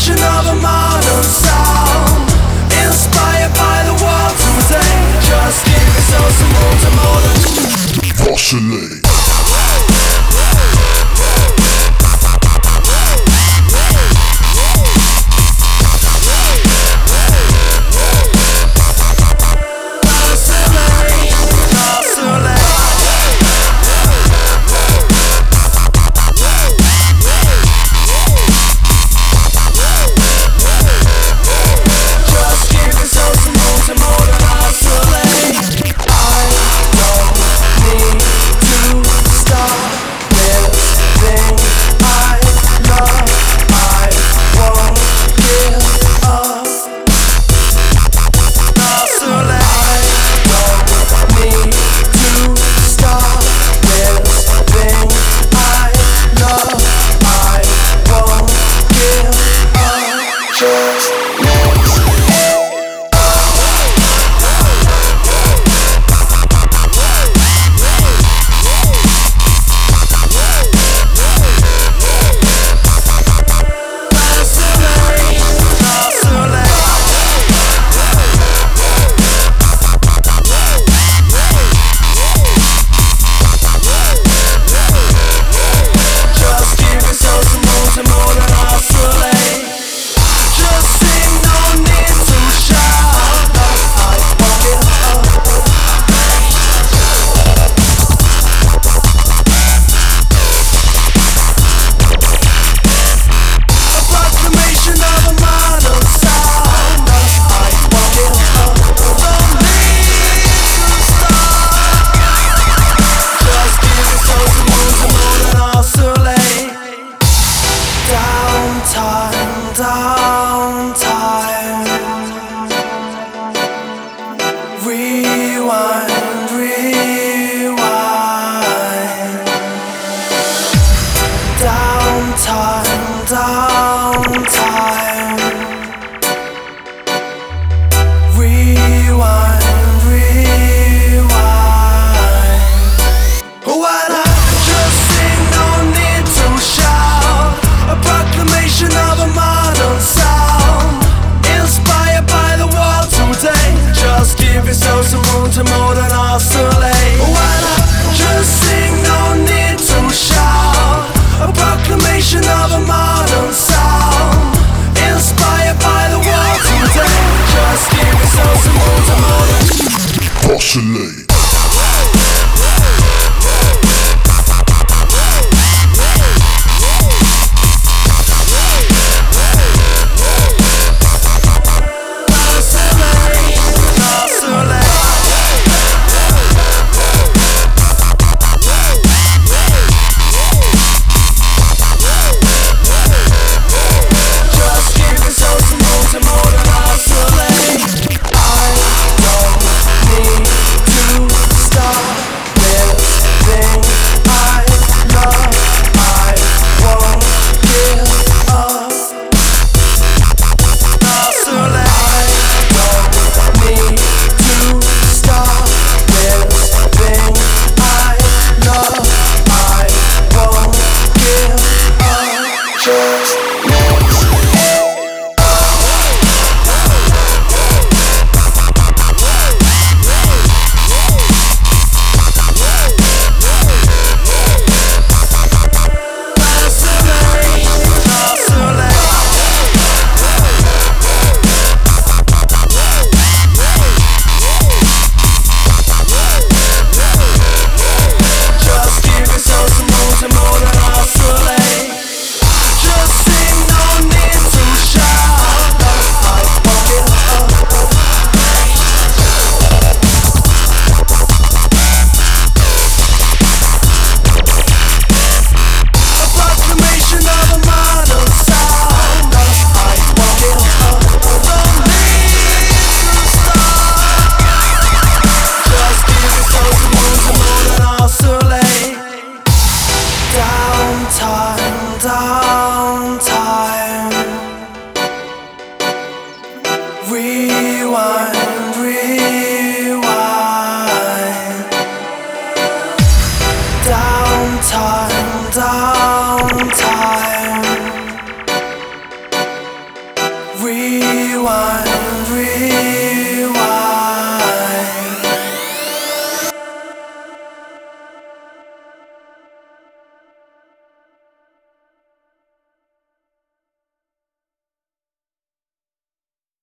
proclamation of a modern sound, inspired by the world today. Just give yourself some room to modern Oscillate. Rewind, rewind. Downtime, downtime. Rewind, rewind. When I just sing, no need to shout. A proclamation of a modern sound, inspired by the world today. Just give yourself some room to modern oscillate. When I just sing, no need to shout. A proclamation of a modern sound, inspired by the world today. Just give yourself some room to modern Oscillate. I don't need to rewind.